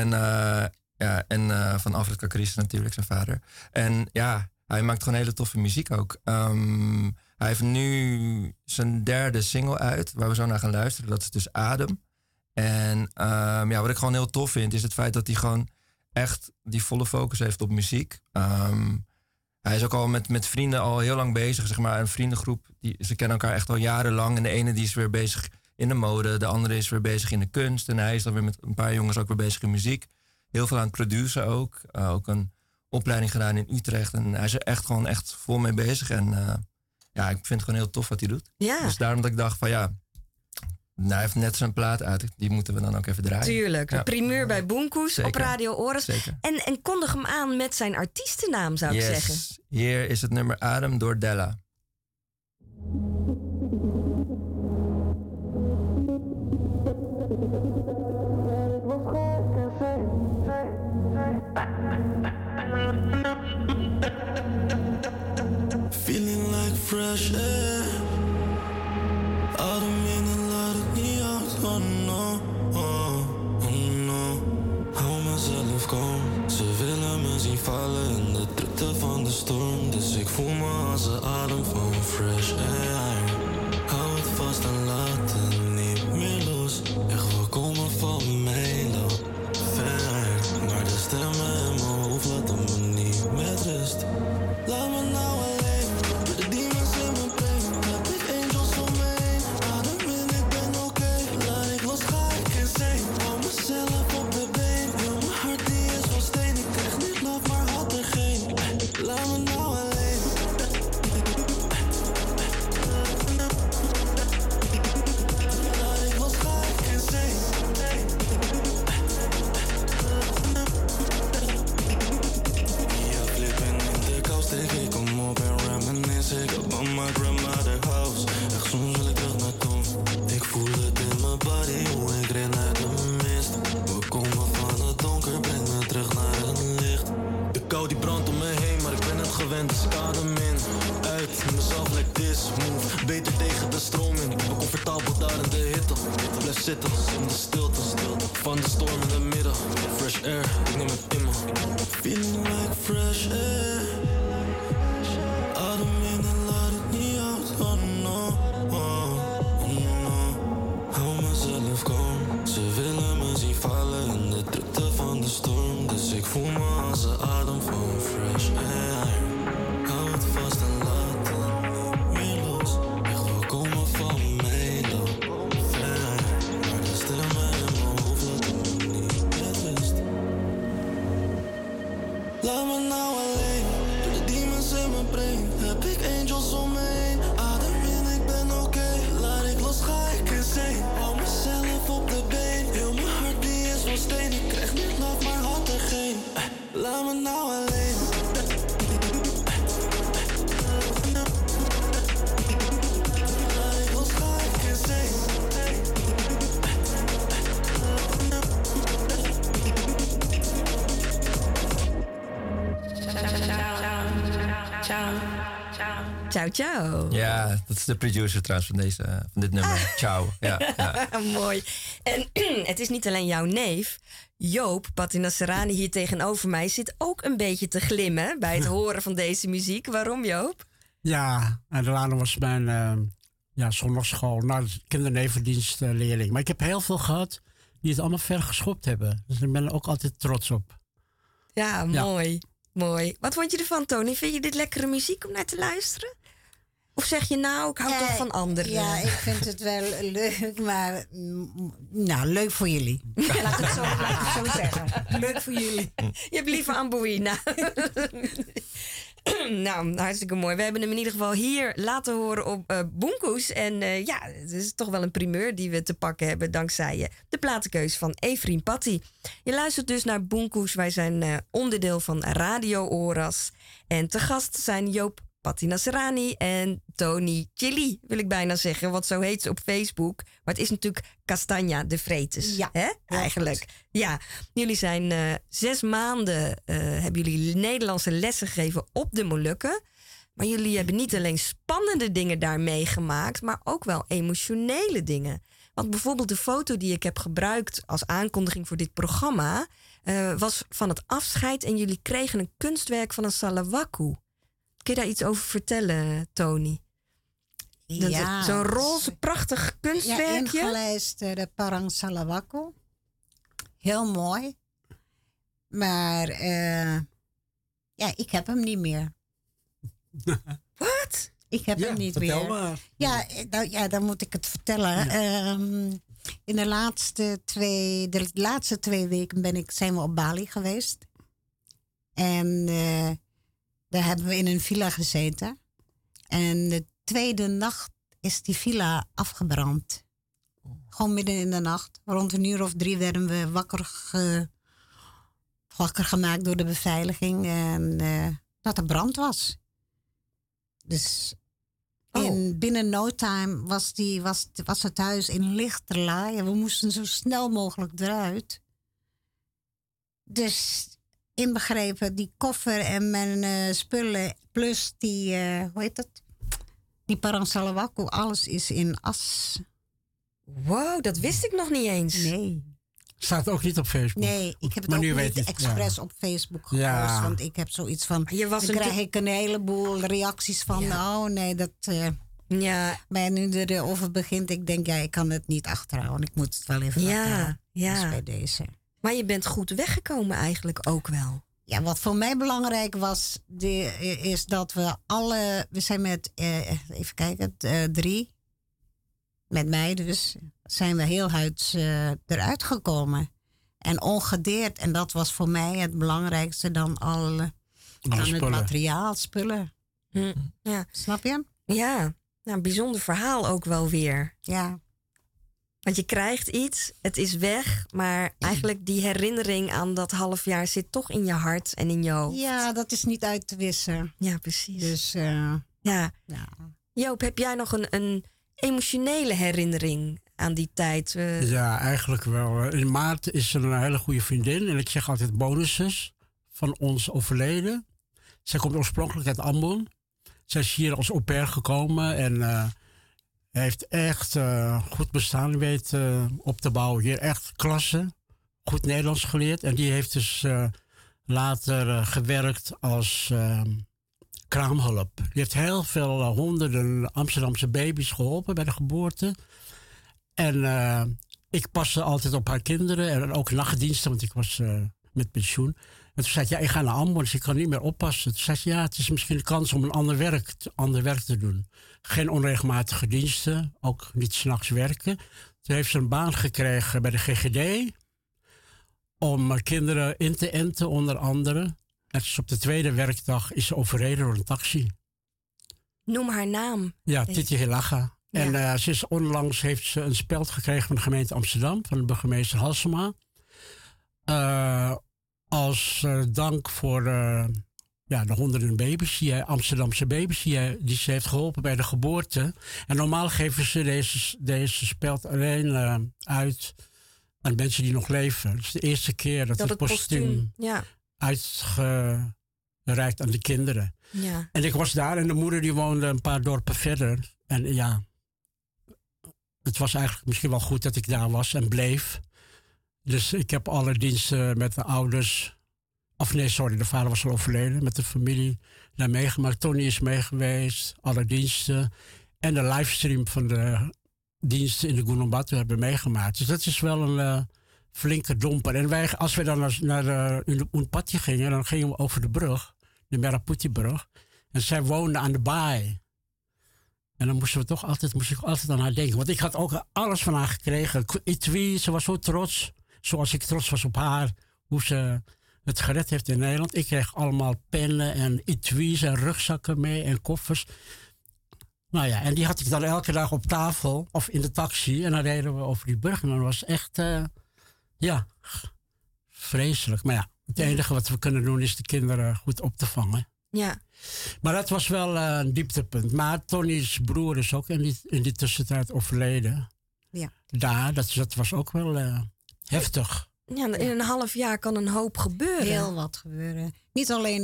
C: En van Alfred Cacarissa natuurlijk, zijn vader. En ja, hij maakt gewoon hele toffe muziek ook. Hij heeft nu zijn 3e single uit, waar we zo naar gaan luisteren. Dat is dus Adem. En wat ik gewoon heel tof vind, is het feit dat hij gewoon echt die volle focus heeft op muziek. Hij is ook al met vrienden al heel lang bezig, zeg maar. Een vriendengroep, ze kennen elkaar echt al jarenlang. En de ene die is weer bezig in de mode, de andere is weer bezig in de kunst. En hij is dan weer met een paar jongens ook weer bezig in muziek. Heel veel aan het produceren ook. Ook een opleiding gedaan in Utrecht. En hij is er echt vol mee bezig. En ik vind het gewoon heel tof wat hij doet.
B: Ja.
C: Dus daarom dat ik dacht van hij heeft net zijn plaat uit. Die moeten we dan ook even draaien.
B: Tuurlijk. De primeur bij Boomkoes op Radio Oras.
C: Zeker.
B: En kondig hem aan met zijn artiestennaam, zou ik zeggen.
C: Hier is het nummer Adem door Della.
F: Feeling like fresh air. Adem in en laat het niet uit. Oh no, oh no. Hou mezelf kalm. Ze willen me zien vallen in de drukte van de storm. Dus ik voel me als een adem van fresh air. Hou het vast en laat het niet meer los. Echt, we komen van mij loop ver. Maar de stemmen in mijn hoofd laten me niet met rust. Laat me nou alleen, de demons in mijn brain. Heb ik angels om me heen. Adem in, ik ben oké. Laat ik los, ga ik insane. Hou mezelf op de been. Heel mijn hart die is van steen. Ik kreeg niet love, maar had er geen. Laat me nou alleen. Laat ik los, ga ik insane. Ik kom op en reminisce. Ik heb aan mijn grandmother house. Echt soms wil ik terug naar toen. Ik voel het in mijn body, hoe ik ren uit de mist. We komen van het donker, breng me terug naar het licht. De kou die brandt om me heen, maar ik ben het gewend, dus ik adem in. Uit mezelf like this, move beter tegen de stroom in. Ik ben comfortabel zitten in de stilte van de storm in de middag. Fresh air, ik neem het in me. Feeling like fresh air. Adem in en laat het niet uit. Oh no, oh no. Hou mezelf kalm. Ze willen me zien vallen in de drukte van de storm. Dus ik voel me als een adem van fresh air. Hou het vast en laat het niet meer los. Echt, we komen van mij dan ver. Maar de stemmen in mijn hoofd laten me niet meer rust. Laat me nou alleen, door de demons in mijn brain. Heb ik angels om me heen. Adem in, ik ben oké. Laat ik los, ga ik in zee. Hou mezelf op de been. Heel mijn hart die is van steen. Ik krijg niet love, maar had er geen. Laat me nou alleen. Laat ik los, ga ik in zee.
B: Ciao, ciao.
C: Ja, dat is de producer trouwens van dit nummer. Ciao. Ja, ja.
B: Mooi. En het is niet alleen jouw neef. Joop Patinassarani hier tegenover mij zit ook een beetje te glimmen bij het horen van deze muziek. Waarom, Joop?
D: Ja, en daarna was mijn zondagschool, kindernevendienstleerling. Maar ik heb heel veel gehad die het allemaal ver geschopt hebben. Dus ik ben er ook altijd trots op.
B: Ja, mooi. Mooi. Wat vond je ervan, Tony? Vind je dit lekkere muziek om naar te luisteren? Of zeg je nou, ik hou toch van anderen?
E: Ja, ik vind het wel leuk, maar leuk voor jullie. Laat ik het zo zeggen. Leuk voor jullie.
B: Je hebt liever Amboina. Nou, hartstikke mooi. We hebben hem in ieder geval hier laten horen op Boomkoes. En het is toch wel een primeur die we te pakken hebben dankzij de platenkeus van Efrien Patty. Je luistert dus naar Boomkoes. Wij zijn onderdeel van Radio Oras. En te gast zijn Joop Patinassarani en Tony Chili, wil ik bijna zeggen. Want zo heet ze op Facebook. Maar het is natuurlijk Castagna de Vretes.
E: Ja,
B: hè? Eigenlijk. Goed. Ja, jullie zijn 6 maanden, hebben jullie Nederlandse lessen gegeven op de Molukken. Maar jullie hebben niet alleen spannende dingen daar meegemaakt, maar ook wel emotionele dingen. Want bijvoorbeeld de foto die ik heb gebruikt als aankondiging voor dit programma was van het afscheid en jullie kregen een kunstwerk van een Salawaku. Kun je daar iets over vertellen, Tony?
E: Ja.
B: Zo'n roze, prachtig kunstwerkje.
E: Ja, ingelijst de Parang Salawaku. Heel mooi. Maar ik heb hem niet meer.
B: Wat?
E: Ik heb hem niet meer.
D: Maar.
E: Ja, dan moet ik het vertellen. Ja. In de laatste 2 weken zijn we op Bali geweest. En daar hebben we in een villa gezeten. En de tweede nacht is die villa afgebrand. Gewoon midden in de nacht. Rond 1:03 werden we wakker gemaakt door de beveiliging. En dat er brand was. Dus binnen no time was het huis in lichterlaai. En we moesten zo snel mogelijk eruit. Dus inbegrepen die koffer en mijn spullen. Plus die, die Parang Salawaku. Alles is in as.
B: Wow, dat wist ik nog niet eens.
E: Nee.
D: Staat ook niet op Facebook.
E: Nee, ik heb het ook niet expres op Facebook gepost. Ja. Want ik heb zoiets van... Dan krijg ik een heleboel reacties van... Ja. Oh nee, dat... Maar nu erover begint, ik denk... ik kan het niet achterhouden. Ik moet het wel even achterhouden. Dus bij deze.
B: Maar je bent goed weggekomen eigenlijk ook wel.
E: Ja, wat voor mij belangrijk was... is dat we zijn met... even kijken, 3... Met mij dus zijn we heel huids eruit gekomen. En ongedeerd. En dat was voor mij het belangrijkste dan het materiaal, spullen.
B: Ja.
E: Snap je?
B: Ja, een bijzonder verhaal ook wel weer.
E: Ja.
B: Want je krijgt iets, het is weg. Maar eigenlijk die herinnering aan dat halfjaar zit toch in je hart en in je hoofd.
E: Ja, dat is niet uit te wissen.
B: Ja, precies.
E: Dus
B: ja. Joop, heb jij nog een emotionele herinnering aan die tijd?
D: Ja, eigenlijk wel. In maart is er een hele goede vriendin. En ik zeg altijd bonuses van ons overleden. Zij komt oorspronkelijk uit Ambon. Zij is hier als au pair gekomen. En Hij heeft echt goed bestaan weten op te bouwen. Hier echt klasse. Goed Nederlands geleerd. En die heeft dus later gewerkt als kraamhulp. Die heeft heel veel honderden Amsterdamse baby's geholpen bij de geboorte. En ik paste altijd op haar kinderen. En ook nachtdiensten, want ik was met pensioen. En toen zei ik, ik ga naar Ambon, dus ik kan niet meer oppassen. Toen zei ze, het is misschien een kans om een ander werk te doen. Geen onregelmatige diensten, ook niet 's nachts werken. Toen heeft ze een baan gekregen bij de GGD. Om kinderen in te enten, onder andere. En dus op de tweede werkdag is ze overreden door een taxi.
B: Noem haar naam.
D: Ja, Titi Hilaga. Ja. En sinds onlangs heeft ze een speld gekregen van de gemeente Amsterdam, van de burgemeester Halsema. Als dank voor de honderden baby's, Amsterdamse baby's, die ze heeft geholpen bij de geboorte. En normaal geven ze deze speld alleen uit aan mensen die nog leven. Het is de eerste keer dat het postuum uitgereikt aan de kinderen.
B: Ja.
D: En ik was daar en de moeder die woonde een paar dorpen verder. En ja, het was eigenlijk misschien wel goed dat ik daar was en bleef. Dus ik heb alle diensten met de ouders... Of nee, sorry, de vader was al overleden. Met de familie daar meegemaakt. Tony is meegeweest, alle diensten. En de livestream van de diensten in de Gunung hebben meegemaakt. Dus dat is wel een flinke domper. En als we dan naar Unpati gingen, dan gingen we over de brug. De Merah-Putih-brug. En zij woonde aan de baai. En dan moest ik altijd aan haar denken. Want ik had ook alles van haar gekregen. Itwi, ze was zo trots. Zoals ik trots was op haar. Hoe ze het gered heeft in Nederland. Ik kreeg allemaal pennen en etuis en rugzakken mee en koffers. Nou ja, en die had ik dan elke dag op tafel of in de taxi. En dan reden we over die brug. En dat was echt, vreselijk. Maar ja, het enige wat we kunnen doen is de kinderen goed op te vangen.
B: Ja.
D: Maar dat was wel een dieptepunt. Maar Tony's broer is ook in die tussentijd overleden. Ja. Dat was ook wel heftig.
B: Ja, in een half jaar kan een hoop gebeuren.
E: Heel wat gebeuren. Niet alleen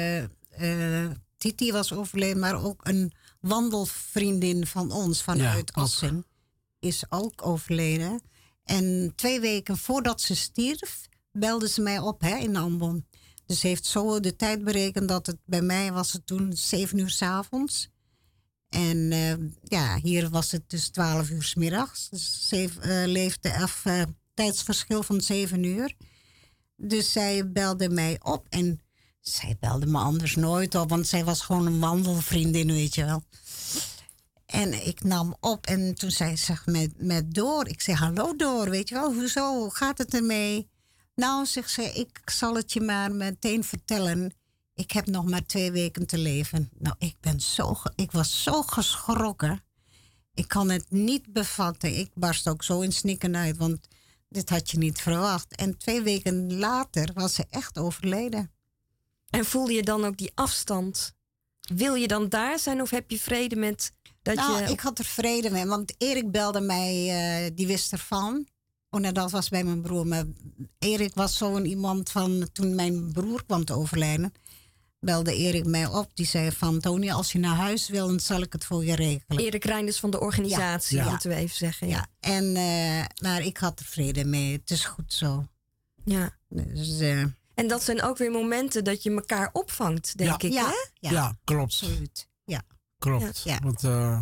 E: Titi was overleden, maar ook een wandelvriendin van ons vanuit Assen is ook overleden. En 2 weken voordat ze stierf, belde ze mij op in Ambon. Dus ze heeft zo de tijd berekend dat het bij mij was het toen 7 uur 's avonds. En hier was het dus 12 uur 's middags. Dus ze leefde tijdsverschil van 7 uur. Dus zij belde mij op. En zij belde me anders nooit op. Want zij was gewoon een wandelvriendin, weet je wel. En ik nam op. En toen zei ze met Door. Ik zei, hallo Door, weet je wel. Hoezo? Hoe gaat het ermee? Nou, zegt ze, ik zal het je maar meteen vertellen. Ik heb nog maar 2 weken te leven. Nou, ik was zo geschrokken. Ik kan het niet bevatten. Ik barst ook zo in snikken uit. Want dit had je niet verwacht. En 2 weken later was ze echt overleden.
B: En voelde je dan ook die afstand? Wil je dan daar zijn of heb je vrede met dat je...
E: Ik had er vrede mee. Want Erik belde mij, die wist ervan. Oh nee, dat was bij mijn broer. Maar Erik was zo'n iemand van... Toen mijn broer kwam te overlijden, belde Erik mij op. Die zei van, Tony, als je naar huis wil, dan zal ik het voor je regelen.
B: Erik Reinders van de organisatie, moeten we even zeggen.
E: Ja. En, maar ik had er vrede mee. Het is goed zo.
B: Ja.
E: Dus,
B: en dat zijn ook weer momenten dat je elkaar opvangt, denk ik, hè?
D: Ja, klopt.
E: Absoluut. Ja.
D: Klopt. Ja. Want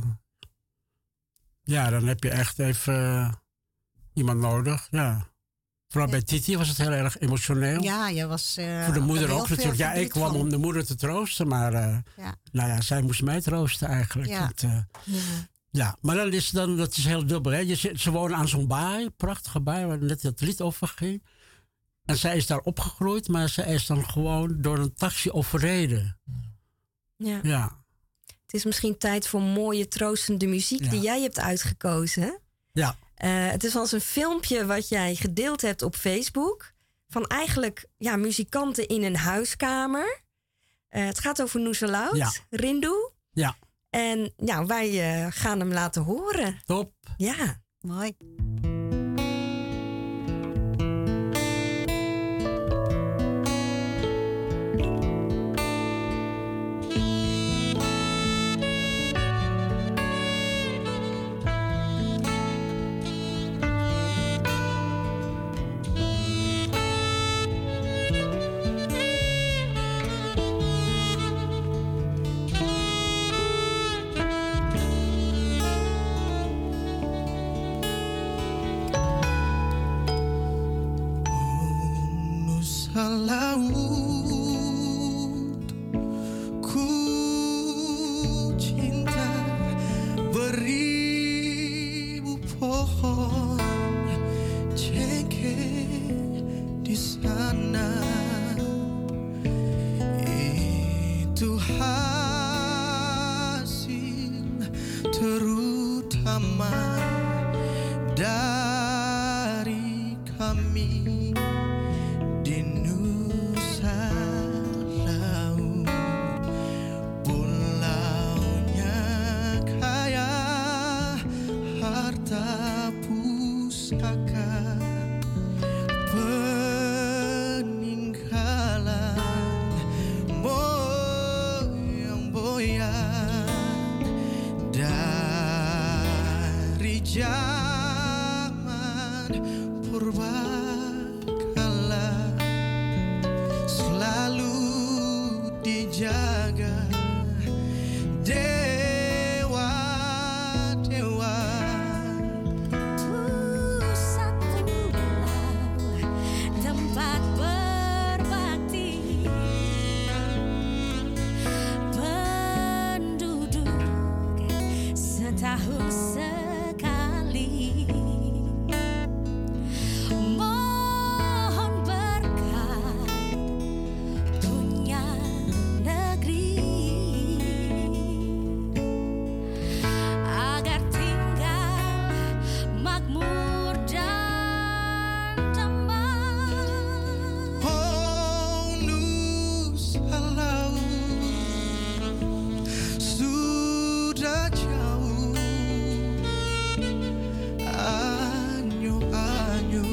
D: dan heb je echt even iemand nodig. Ja. Vooral bij Titi was het heel erg emotioneel.
E: Ja, je was...
D: voor de moeder ook natuurlijk. Ja, ik kwam om de moeder te troosten, maar zij moest mij troosten eigenlijk. Ja. Maar dat is heel dubbel. Hè? Ze wonen aan zo'n baai, prachtige baai, waar net het lied over ging. En zij is daar opgegroeid, maar zij is dan gewoon door een taxi overreden. Ja.
B: Het is misschien tijd voor mooie, troostende muziek die jij hebt uitgekozen, hè?
D: Ja.
B: Het is wel eens een filmpje wat jij gedeeld hebt op Facebook. Van eigenlijk muzikanten in een huiskamer. Het gaat over Noezelout, Rindu.
D: Ja.
B: En wij gaan hem laten horen.
D: Top.
B: Ja.
E: Mooi.
F: laut. Ku cinta beribu pohon cengkeh di sana. Itu hasil terutama dari kami di Nusa Laut. Pulaunya kaya harta pusaka, peninggalan moyang-moyang dari zaman purbakala, selalu dijaga dewa-dewa.
G: Pusat pulau, tempat berbakti, penduduk setahun sekali. Mohon berkat punya negeri, agar tinggal makmur dan damai.
F: Oh Nusa Laut sudah jauh, anyo-anyo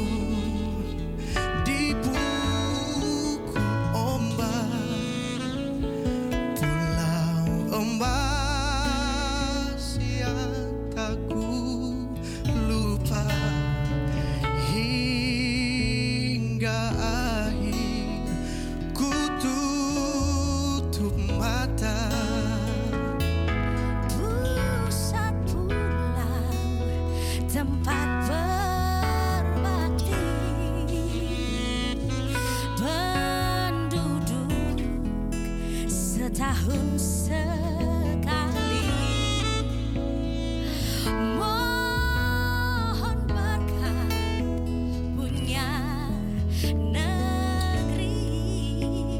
F: dipukul ombak, pulau emas yang tak ku lupa hingga akhir ku tutup mata.
G: Pusat pulau, tempat berbakti, penduduk setahun sekali. Mohon berkat punya negeri,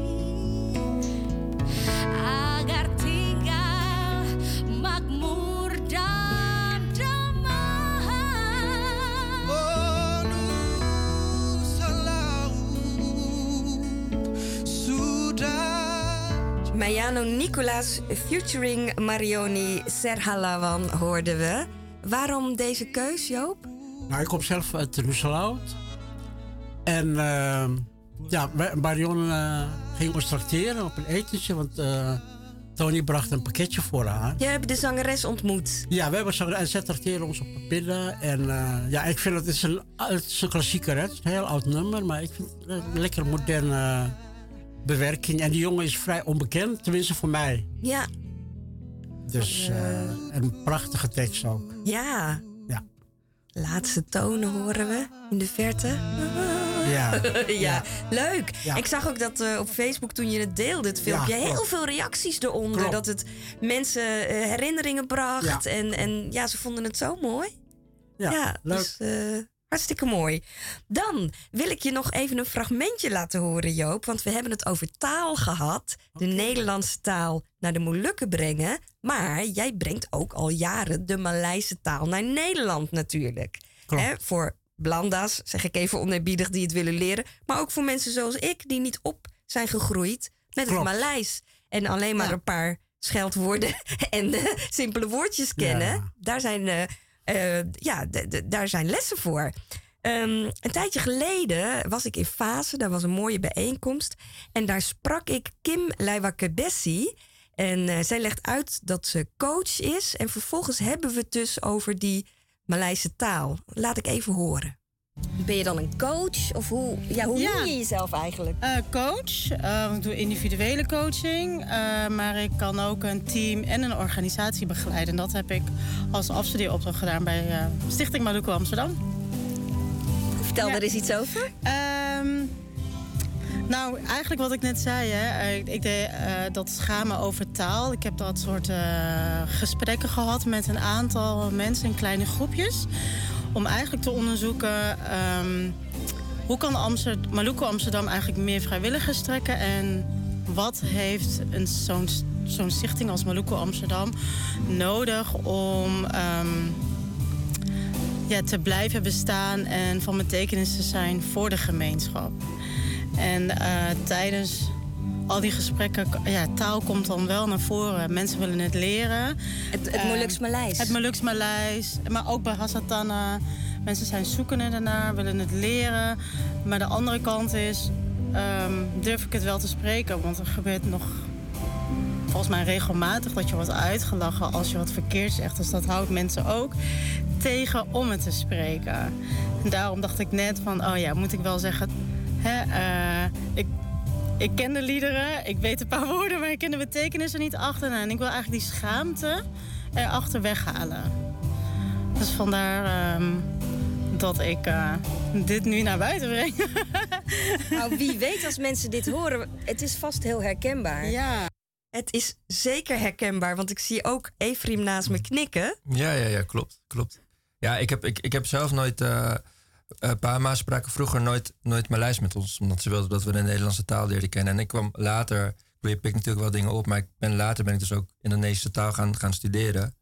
G: agar tinggal makmur dan damai.
F: Oh Nusa Laut sudah.
B: Mayano Nicolaas featuring Marioni Serhalawan hoorden we. Waarom deze keus, Joop?
D: Nou, ik kom zelf uit Nusa Laut. En ja, Marion ging ons trakteren op een etentje, want Tony bracht een pakketje voor haar.
B: Je hebt de zangeres ontmoet.
D: Ja, we hebben zangeres en zij trakteren ons op pillen. En ja, ik vind het is een klassieker, hè. Het is een heel oud nummer, maar ik vind het een lekker moderne bewerking. En die jongen is vrij onbekend, tenminste voor mij.
B: Ja.
D: Dus een prachtige tekst ook.
B: Ja.
D: Ja.
B: Laatste tonen horen we in de verte.
D: Ja.
B: Ja, leuk.
D: Ja.
B: Ik zag ook dat op Facebook toen je het deelde, het filmpje,
D: Ja,
B: heel
D: klopt.
B: veel reacties eronder.
D: Klopt.
B: Dat het mensen herinneringen bracht.
D: Ja.
B: En ja, ze vonden het zo mooi.
D: Ja, leuk.
B: Dus hartstikke mooi. Dan wil ik je nog even een fragmentje laten horen, Joop. Want we hebben het over taal gehad. De Nederlandse taal naar de Molukken brengen. Maar jij brengt ook al jaren de Maleise taal naar Nederland natuurlijk.
D: Klopt.
B: Hè, voor Blanda's, zeg ik even oneerbiedig, die het willen leren. Maar ook voor mensen zoals ik, die niet op zijn gegroeid met
D: Klopt.
B: het Maleis. En alleen maar een paar scheldwoorden en simpele woordjes kennen.
D: Ja.
B: Daar zijn lessen voor. Een tijdje geleden was ik in Fase. Daar was een mooie bijeenkomst. En daar sprak ik Kim Leiwakebessi. En zij legt uit dat ze coach is. En vervolgens hebben we het dus over die Maleise taal. Laat ik even horen. Ben je dan een coach? Of hoe noem je jezelf eigenlijk?
H: Coach. Ik doe individuele coaching. Maar ik kan ook een team en een organisatie begeleiden. En dat heb ik als afstudeeropdracht gedaan bij Stichting Maluku Amsterdam.
B: Vertel er eens iets over.
H: Nou, eigenlijk wat ik net zei, hè. Ik deed dat schamen over taal. Ik heb dat soort gesprekken gehad met een aantal mensen in kleine groepjes. Om eigenlijk te onderzoeken hoe kan Maluku Amsterdam eigenlijk meer vrijwilligers trekken. En wat heeft zo'n stichting als Maluku Amsterdam nodig om te blijven bestaan en van betekenis te zijn voor de gemeenschap. En tijdens al die gesprekken, taal komt dan wel naar voren. Mensen willen het leren.
B: Het Moluks Maleis.
H: Het Moluks Maleis. Maar ook bij Hasatana. Mensen zijn zoekende daarnaar, willen het leren. Maar de andere kant is, durf ik het wel te spreken? Want er gebeurt nog volgens mij regelmatig dat je wordt uitgelachen als je wat verkeerd zegt. Dus dat houdt mensen ook tegen om het te spreken. En daarom dacht ik net van, moet ik wel zeggen... Ik ken de liederen, ik weet een paar woorden, maar ik ken de betekenis er niet achter. En ik wil eigenlijk die schaamte erachter weghalen. Dus vandaar dat ik dit nu naar buiten breng.
B: Nou, wie weet als mensen dit horen, het is vast heel herkenbaar.
H: Ja.
B: Het is zeker herkenbaar, want ik zie ook Efrim naast me knikken.
C: Ja, klopt. Ja, ik heb zelf nooit... Pama spraken vroeger nooit Maleis met ons, omdat ze wilden dat we de Nederlandse taal leerden kennen. En ik kwam later, ik pik natuurlijk wel dingen op, maar later ben ik dus ook Indonesische taal gaan studeren.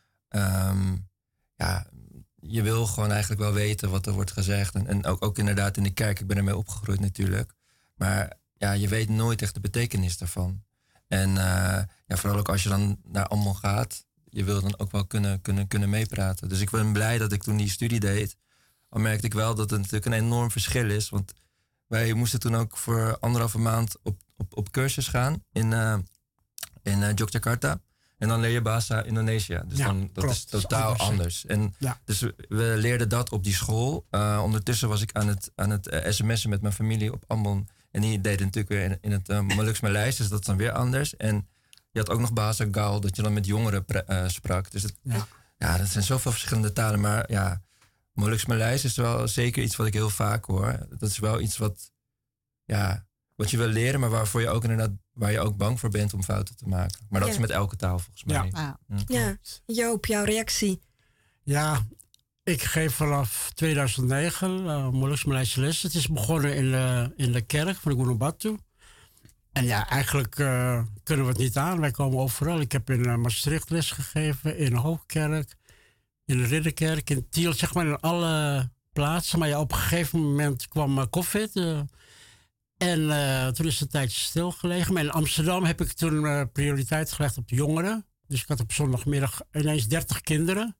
C: Je wil gewoon eigenlijk wel weten wat er wordt gezegd. En ook inderdaad in de kerk, ik ben ermee opgegroeid natuurlijk. Maar ja, je weet nooit echt de betekenis daarvan. En vooral ook als je dan naar Ambon gaat, je wil dan ook wel kunnen meepraten. Dus ik ben blij dat ik toen die studie deed. Al merkte ik wel dat het natuurlijk een enorm verschil is. Want wij moesten toen ook voor 1,5 maand op cursus gaan in Yogyakarta. En dan leer je Bahasa Indonesia. Dus dat is totaal anders. En dus we leerden dat op die school. Ondertussen was ik aan het sms'en met mijn familie op Ambon. En die deden natuurlijk weer in het Moluks Maleis. Dus dat is dan weer anders. En je had ook nog Bahasa Gaul, dat je dan met jongeren sprak. Dus dat zijn zoveel verschillende talen. Maar ja... Moluks Maleis is wel zeker iets wat ik heel vaak hoor. Dat is wel iets wat je wil leren, maar waarvoor je ook inderdaad, waar je ook bang voor bent om fouten te maken. Maar dat is met elke taal volgens mij.
B: Ja. Joop, jouw reactie?
D: Ja, ik geef vanaf 2009 Moluks Maleis les. Het is begonnen in de kerk van de Gunung Batu. En ja, eigenlijk kunnen we het niet aan. Wij komen overal. Ik heb in Maastricht les gegeven, in Hoogkerk, in de Ridderkerk, in Tiel, zeg maar in alle plaatsen. Maar ja, op een gegeven moment kwam COVID. En toen is het een tijdje stilgelegen. Maar in Amsterdam heb ik toen prioriteit gelegd op de jongeren. Dus ik had op zondagmiddag ineens 30 kinderen.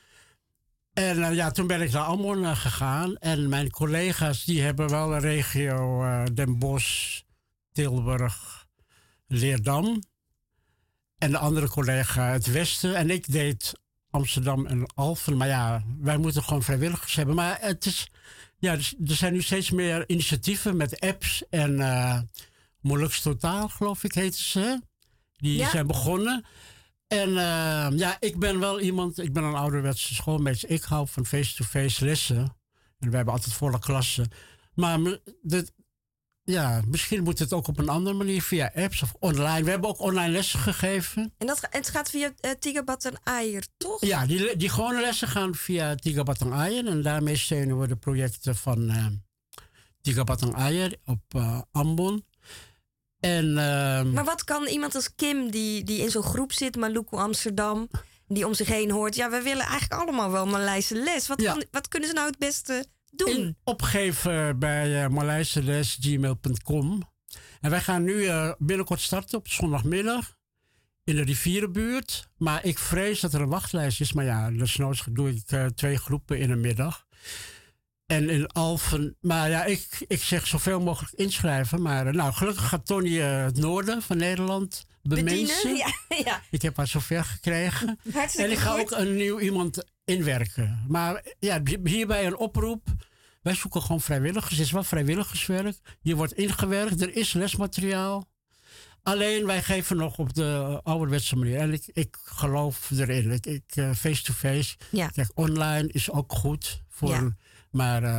D: En toen ben ik naar Ambon gegaan. En mijn collega's die hebben wel een regio Den Bosch, Tilburg, Leerdam. En de andere collega het Westen. En ik deed Amsterdam en Alphen. Maar ja, wij moeten gewoon vrijwilligers hebben. Maar het is, er zijn nu steeds meer initiatieven met apps. En Moluks Totaal, geloof ik, heten ze. Die zijn begonnen. En ik ben wel iemand, ik ben een ouderwetse schoolmeester. Ik hou van face-to-face lessen. En we hebben altijd volle klassen. Maar misschien moet het ook op een andere manier, via apps of online. We hebben ook online lessen gegeven.
B: En het gaat via Tiga Batang Air, toch?
D: Ja, die gewone lessen gaan via Tiga Batang Air. En daarmee steunen we de projecten van Tiga Batang Air op Ambon.
B: Maar wat kan iemand als Kim, die in zo'n groep zit, Maluku Amsterdam, die om zich heen hoort, we willen eigenlijk allemaal wel Maleise les. Wat kunnen ze nou het beste doen?
D: Opgeven bij maleiseles@gmail.com. En wij gaan nu binnenkort starten op zondagmiddag in de rivierenbuurt. Maar ik vrees dat er een wachtlijst is. Maar ja, desnoods doe ik 2 groepen in een middag. En in Alphen, maar ja, ik zeg zoveel mogelijk inschrijven. Maar gelukkig gaat Tony het noorden van Nederland bemensen.
B: Ja.
D: Ik heb haar zover gekregen.
B: Hartstikke
D: en ik ga
B: goed.
D: ook een nieuw iemand inwerken. Maar ja, hierbij een oproep. Wij zoeken gewoon vrijwilligers. Het is wel vrijwilligerswerk. Je wordt ingewerkt, er is lesmateriaal. Alleen wij geven nog op de ouderwetse manier. En ik geloof erin. Ik face-to-face.
B: Ja.
D: Kijk, online is ook goed voor maar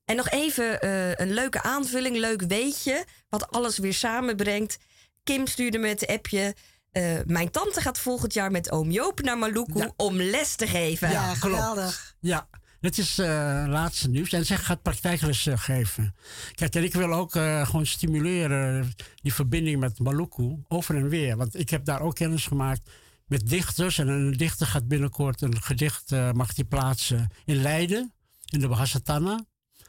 B: En nog even een leuke aanvulling, leuk weetje, wat alles weer samenbrengt. Kim stuurde me het appje. Mijn tante gaat volgend jaar met oom Joop naar Maluku om les te geven.
E: Ja,
D: klopt.
E: geweldig.
D: Ja, dat is laatste nieuws. En zij gaat praktijkles geven. Kijk, en ik wil ook gewoon stimuleren die verbinding met Maluku over en weer. Want ik heb daar ook kennis gemaakt met dichters. En een dichter gaat binnenkort een gedicht mag die plaatsen in Leiden, in de Bahasatana.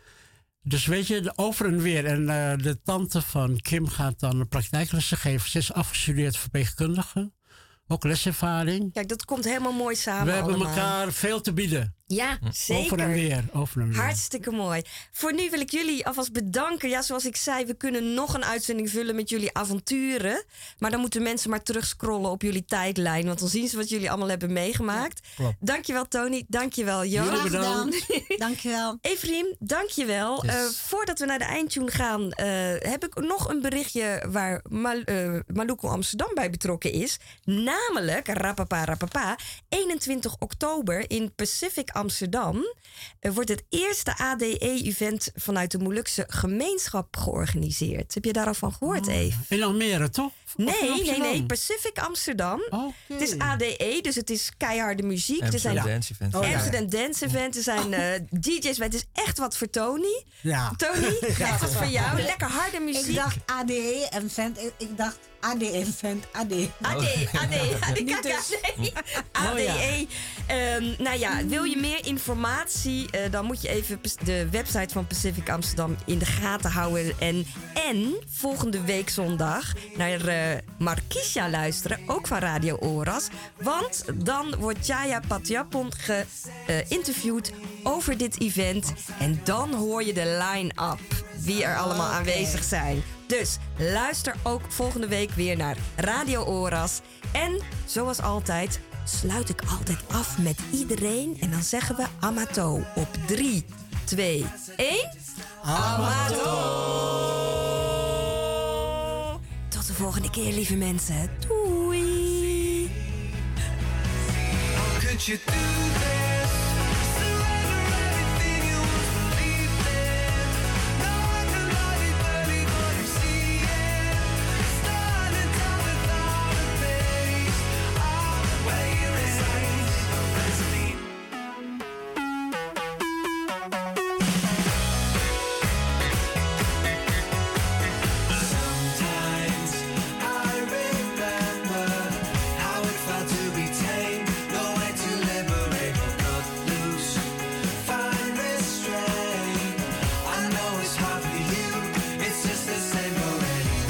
D: Dus weet je, over en weer. En de tante van Kim gaat dan praktijklessen geven. Ze is afgestudeerd verpleegkundige. Ook leservaring.
B: Kijk, dat komt helemaal mooi samen.
D: We hebben
B: allemaal.
D: elkaar veel te bieden.
B: Ja, zeker.
D: Over en weer. Over en weer.
B: Hartstikke mooi. Voor nu wil ik jullie alvast bedanken. Ja, zoals ik zei, we kunnen nog een uitzending vullen met jullie avonturen. Maar dan moeten mensen maar terugscrollen op jullie tijdlijn. Want dan zien ze wat jullie allemaal hebben meegemaakt.
D: Klopt.
B: Dankjewel Tony, dankjewel Jo.
D: Jullie bedankt.
E: Dankjewel.
B: Efriem, dankjewel.
C: Yes.
B: Voordat we naar de eindtune gaan, heb ik nog een berichtje waar Maluku Amsterdam bij betrokken is. Namelijk, rapapa, 21 oktober in Pacific Amsterdam wordt het eerste ADE-event vanuit de Molukse gemeenschap georganiseerd. Heb je daar al van gehoord, Eve?
D: In Almere, toch? Of in
B: Nee,
D: Amsterdam?
B: Pacific Amsterdam.
D: Oké.
B: Het is ADE, dus het is keiharde muziek. Er zijn
C: Amsterdam Dance Event.
B: Amsterdam Dance Event. Er zijn DJ's bij. Het is echt wat voor Tony.
D: Ja.
B: Tony, echt wat voor jou. Lekker harde muziek.
E: Ik dacht ADE en vent. Ik dacht ADE en vent. ADE.
B: ADE.
E: Niet
B: Kijk,
E: dus.
B: nee. ADE. Nou ja, wil je meer informatie? Dan moet je even de website van Pacific Amsterdam in de gaten houden. En volgende week zondag naar Markisha luisteren. Ook van Radio Oras. Want dan wordt Chaya Patjapon geïnterviewd over dit event. En dan hoor je de line-up. Wie er allemaal aanwezig zijn. Dus luister ook volgende week weer naar Radio Oras. En zoals altijd sluit ik altijd af met iedereen. En dan zeggen we Amato op 3, 2, 1. Amato! Tot de volgende keer, lieve mensen. Doei!
F: How could you do this? Surrender everything you once believed in. Now I can hardly believe what I'm seeing. Starting down without a base. All the way you reside. Sometimes I remember how it felt to be tamed. No way to liberate or cut loose. Find restraint. I know it's hard for you. It's just the same already.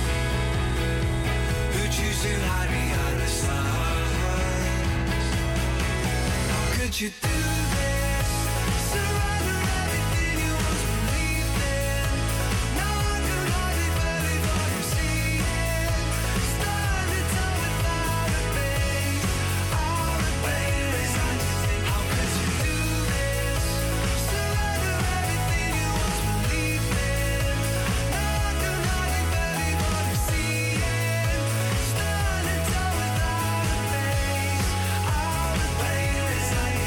F: Who choose to hide behind the signs? How could you do this? Surrender everything you once believed in. Now I can hardly believe what I'm seeing. Standing tall without a base. All the way inside. How could you do this? Surrender everything you once believed in. Now I can hardly believe what I'm seeing. Standing tall without a base. All the way inside.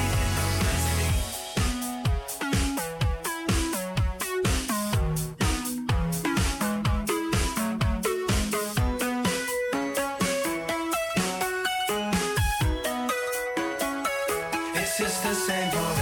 F: It's just the same for